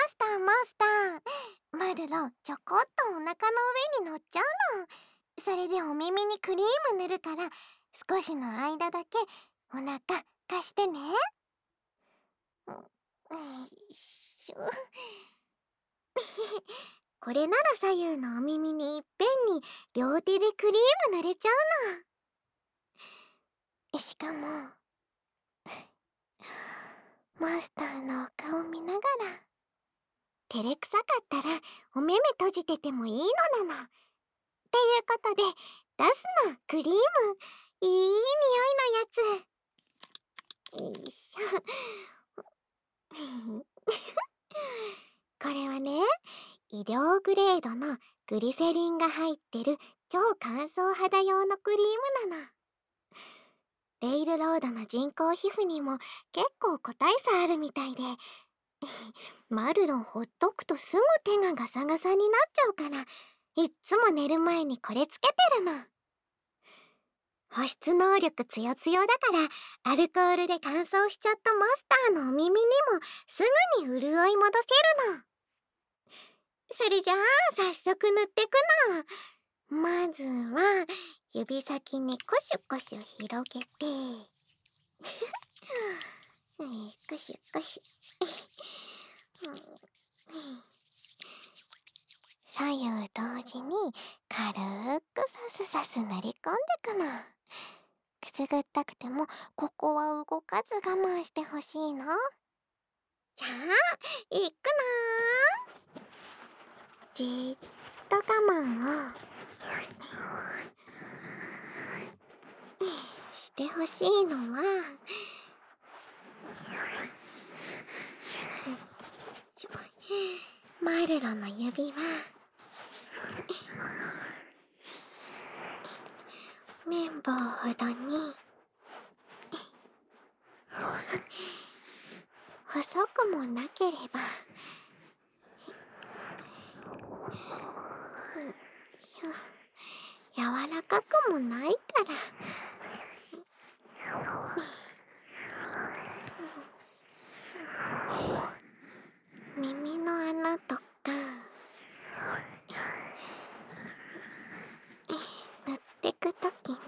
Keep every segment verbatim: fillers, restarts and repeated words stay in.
スターマスター。マルロ、ちょこっとお腹の上に乗っちゃうの。それでお耳にクリーム塗るから、少しの間だけお腹貸してね。よいしょ。これなら左右のお耳にいっぺんに両手でクリーム塗れちゃうの。しかも、マスターのお顔見ながら、照れくさかったらお目目閉じててもいいのなの。っていうことで、出すのクリーム。いい匂いのやつ。よいしょ。これはね、医療グレードのグリセリンが入ってる超乾燥肌用のクリームなの。レイルロードの人工皮膚にも結構個体差あるみたいで、マルロンほっとくとすぐ手がガサガサになっちゃうから、いっつも寝る前にこれつけてるの。保湿能力つよつよだから、アルコールで乾燥しちゃったマスターのお耳にもすぐに潤い戻せるの。それじゃあ早速塗ってくの。まずは指先にコシュコシュ広げてコシュコシュ左右同時に軽くさすさす塗り込んでくの。くすぐったくてもここは動かず我慢してほしいの。じゃあいくの。じーっと我慢をしてほしいのは、マルロの指は綿棒ほどに細くもなければ柔らかくもないから、耳の穴とか塗ってくときに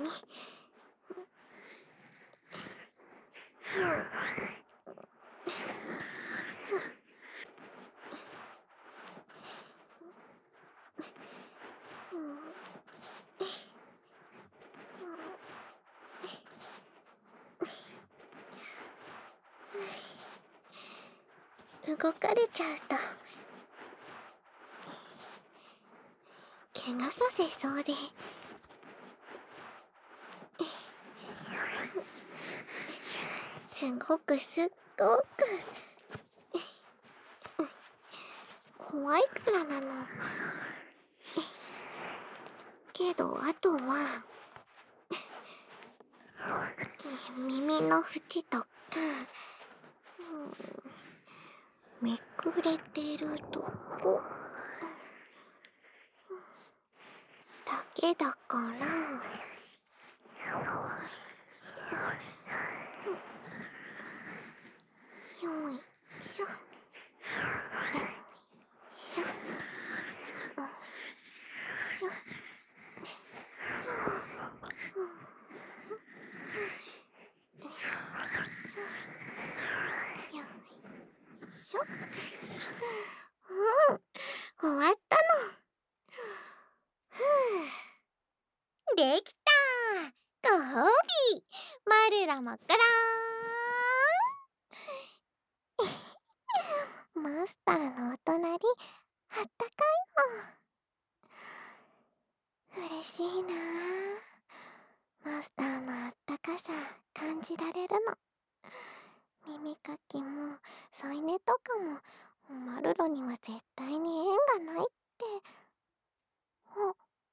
動かれちゃうと怪我させそうで、すごくすっごく怖いからなの。けどあとは耳の縁とか、めくれてるとこだけだから、よいしょよいしょよいしょ。うん、終わったの。ふう、できた。ご褒美、マルラもくらーん。マスターのお隣、あったかいの。嬉しいなあ。マスターのあったかさ感じられるの。耳かきも添い寝とかもマルロには絶対に縁がないって。あ、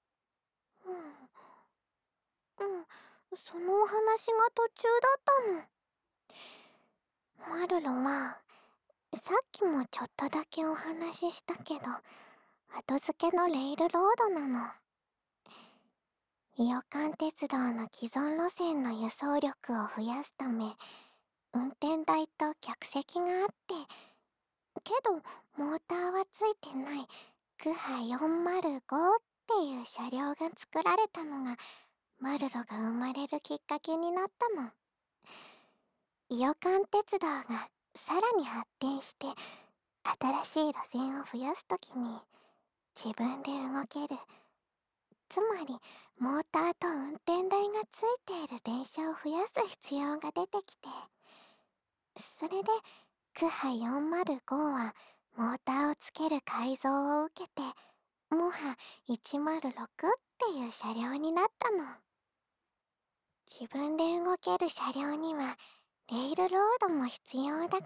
うんうん、そのお話が途中だったの。マルロはさっきもちょっとだけお話ししたけど、後付けのレイルロードなの。伊予間鉄道の既存路線の輸送力を増やすため、運転台と客席があって、 けど、モーターはついてないクハよんまるごっていう車両が作られたのが、マルロが生まれるきっかけになったの。伊予間鉄道がさらに発展して、新しい路線を増やすときに、自分で動ける、つまりモーターと運転台がついている電車を増やす必要が出てきて、それでクハよんまるごはモーターをつける改造を受けて、モハいちまるろくっていう車両になったの。自分で動ける車両にはレールロードも必要だから、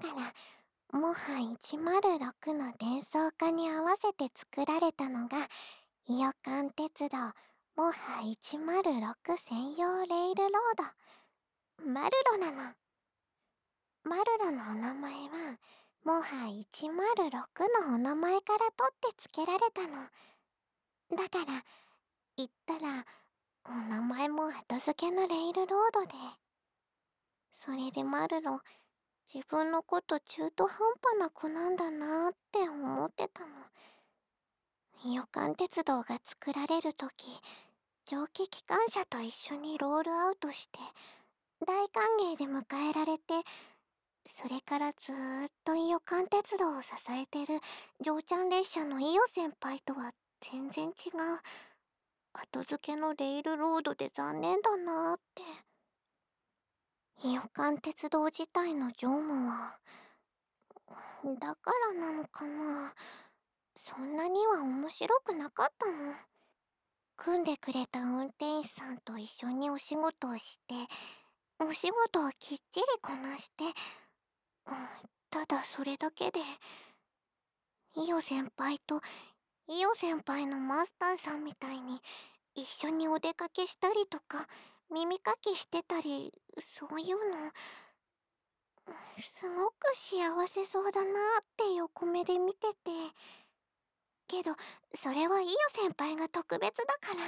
モハいちまるろくの伝送化に合わせて作られたのが、伊予間鉄道モハいちまるろく専用レールロード、マルロなの。マルロのお名前は、モハいちまるろくのお名前から取って付けられたの。だから、言ったら、お名前も後付けのレールロードで。それでマルロ、自分のこと中途半端な子なんだなーって思ってたの。伊予間鉄道が作られるとき、蒸気機関車と一緒にロールアウトして、大歓迎で迎えられて、それからずーっと伊予間鉄道を支えてる嬢ちゃん列車の伊予先輩とは全然違う。後付けのレールロードで残念だなーって。伊予間鉄道自体の乗務は、だからなのかな。そんなには面白くなかったの。組んでくれた運転手さんと一緒にお仕事をして、お仕事をきっちりこなして、うん、ただそれだけで、伊予先輩と伊予先輩のマスターさんみたいに一緒にお出かけしたりとか耳かきしてたり、そういうの、すごく幸せそうだなって横目で見てて。けど、それは伊予先輩が特別だから、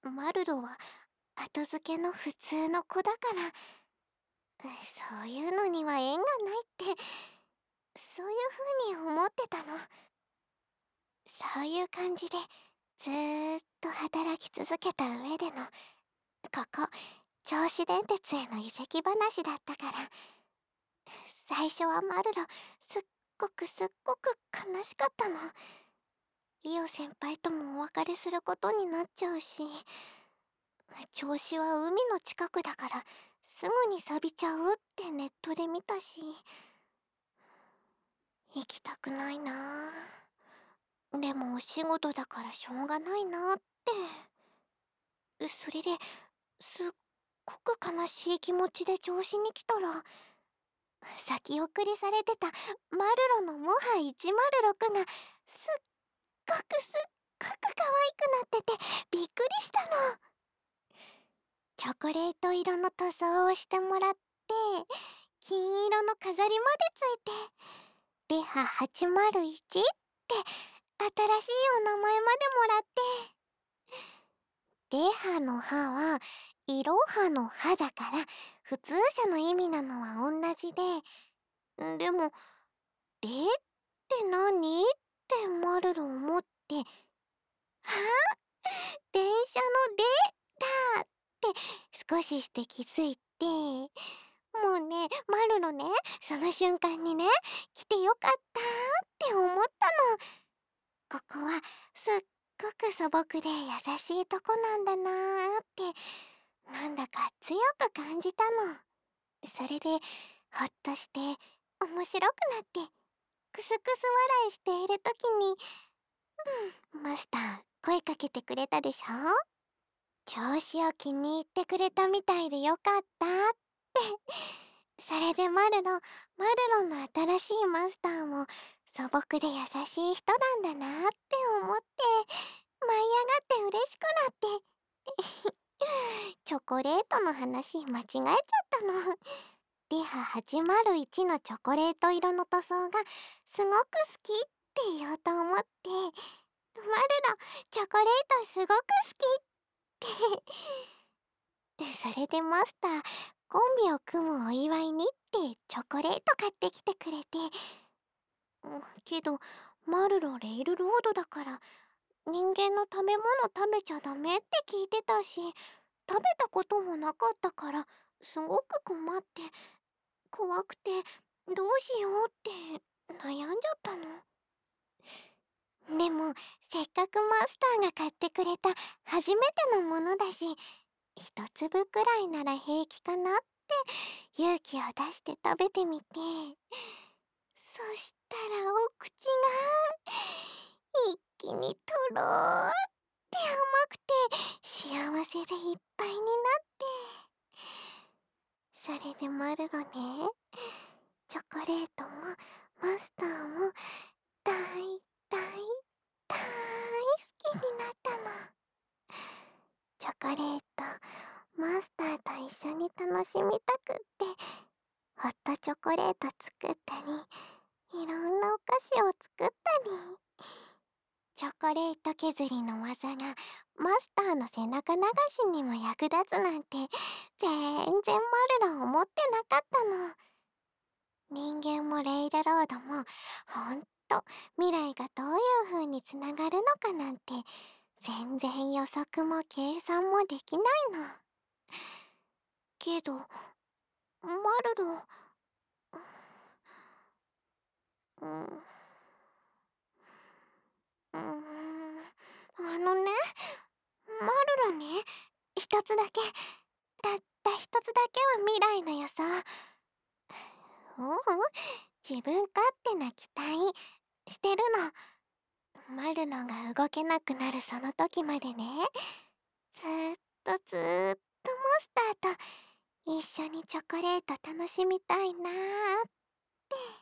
マルロは後付けの普通の子だから、そういうのには縁がないって、そういう風に思ってたの。そういう感じで、ずーっと働き続けた上での、ここ、銚子電鉄への移籍話だったから、最初はマルロ、すっごくすっごく悲しかったの。伊予先輩ともお別れすることになっちゃうし、銚子は海の近くだから、すぐに錆びちゃうってネットで見たし、行きたくないなぁ。でもお仕事だからしょうがないなって。それで、すっごく悲しい気持ちで調子に来たら、先送りされてたマルロのモハいちまるろくがすっごくすっごく可愛くなっててびっくりしたの。チョコレート色の塗装をしてもらって、金色の飾りまでついて、レハはちまるいちって新しいお名前までもらって、レハのハは、イロハのハだから、普通車の意味なのは同じで、でも、でって何ってマルロ思って、あ電車のでだって少しして気づいて、もうね、マルロね、その瞬間にね、来てよかったって思ったの。ここはすっごく素朴で優しいとこなんだなーって、なんだか強く感じたの。それで、ほっとして、面白くなって、クスクス笑いしているときに、うん、マスター、声かけてくれたでしょ？調子を気に入ってくれたみたいでよかったって。それでマルロ、マルロの新しいマスターも素朴で優しい人なんだなって思って、舞い上がって嬉しくなって。チョコレートの話間違えちゃったの。レハはちまるいちのチョコレート色の塗装がすごく好きって言おうと思って、マルロ、チョコレートすごく好きって。それでマスター、コンビを組むお祝いにってチョコレート買ってきてくれて、 うんけど、マルロレイルロードだから、人間の食べ物食べちゃダメって聞いてたし、食べたこともなかったから、すごく困って、怖くて、どうしようって悩んじゃったの。でも、せっかくマスターが買ってくれた初めてのものだし、一粒くらいなら平気かなって勇気を出して食べてみて、そしたらお口が一気にとろーって甘くて幸せでいっぱいになって、それでマルロね、チョコレートもマスターも大大大好きになったの。チョコレートマスターと一緒に楽しみたくって、ホットチョコレート作ったり、いろんなお菓子を作ったり、チョコレート削りの技がマスターの背中流しにも役立つなんて全然マルロ思ってなかったの。人間もレイルロードもほんと未来がどういう風につながるのかなんて全然予測も計算もできないの。けど、マルロ、うん、うーん、あのね、マルロね、一つだけ、たった一つだけは未来の予想。ううん、自分勝手な期待してるの。マルロが動けなくなるその時までね、ずーっとずーっとマスターと一緒にチョコレート楽しみたいなーって。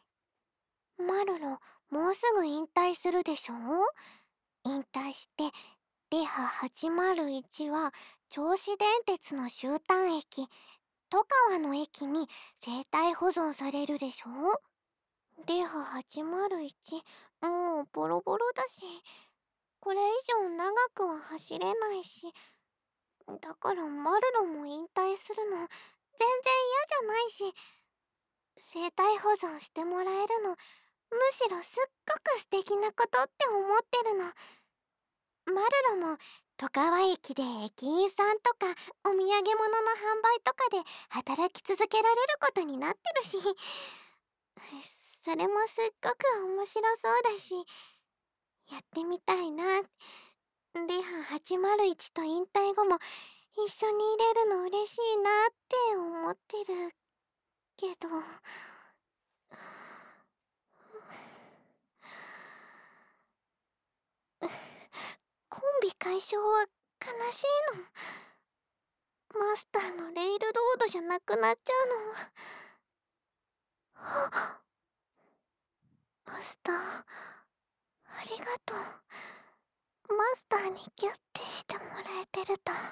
マルロ、もうすぐ引退するでしょ？引退して、デハはちまるいちは銚子電鉄の終端駅、戸川の駅に生態保存されるでしょ？デハはちまるいち、もうボロボロだし、これ以上長くは走れないし、だからマルロも引退するの全然嫌じゃないし、生態保存してもらえるのむしろすっごく素敵なことって思ってるの。マルロも戸川駅で駅員さんとかお土産物の販売とかで働き続けられることになってるし、それもすっごく面白そうだし、やってみたいな。デハはちまるいちと引退後も一緒にいれるの嬉しいなって思ってるけど、コンビ解消は悲しいの。マスターのレイルロードじゃなくなっちゃうの。はっ、マスター、ありがとう。マスターにギュッてしてもらえてると。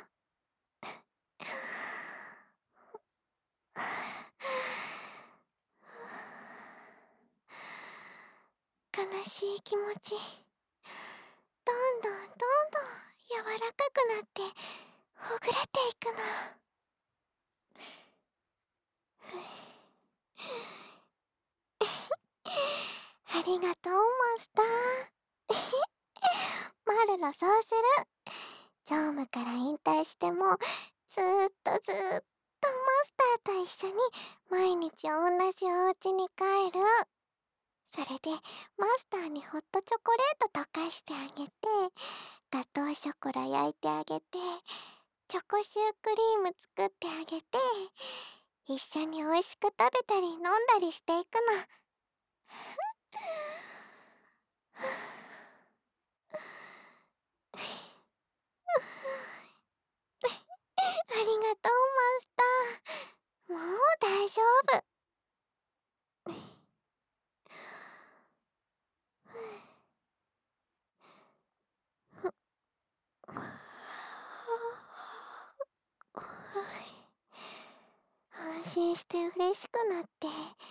悲しい気持ち、どんどんどんどん柔らかくなってほぐれていくの。ありがとう、マスター。マルロ、そうする。常務から引退しても、ずーっとずーっとマスターと一緒に毎日同じお家に帰る。それで、マスターにホットチョコレート溶かしてあげて、ガトーショコラ焼いてあげて、チョコシュークリーム作ってあげて、一緒に美味しく食べたり飲んだりしていくの。ありがとう、マスター。もう大丈夫。安心して嬉しくなって、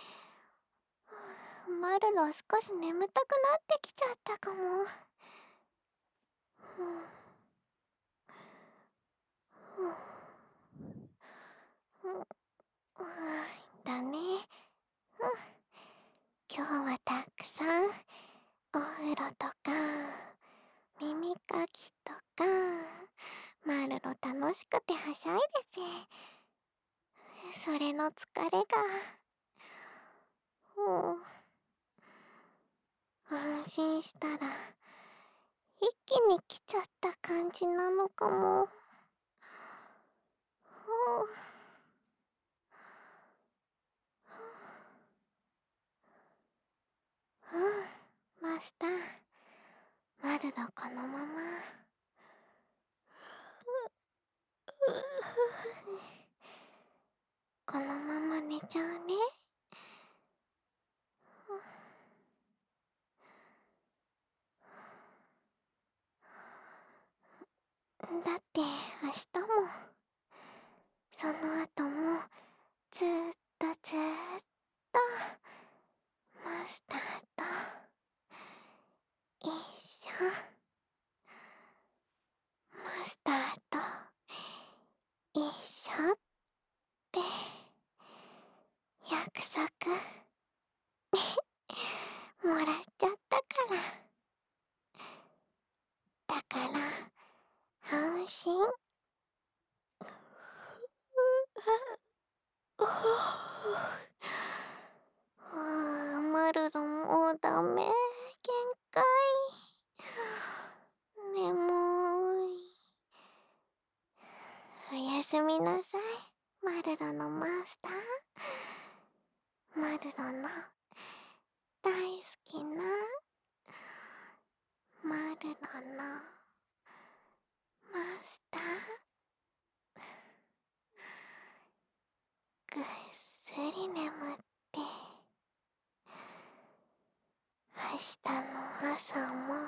マルロ少し眠たくなってきちゃったかも。だね。 今日はたくさんお風呂とか耳かきとかマルロ楽しくてはしゃいでて、それの疲れが、うん、安心したら一気に来ちゃった感じなのかも。うん、マスター、マルロこのまま。このまま寝ちゃうね。だって明日もその後もずーっとずーっとマスターと一緒、マスターと一緒って約束もらっちゃったから。だから安心。あー、マルロもうダメ、限界。眠い。おやすみなさい、マルロのマスター。マルロの大好きなマルロのマスター。ぐっすり眠って明日の朝も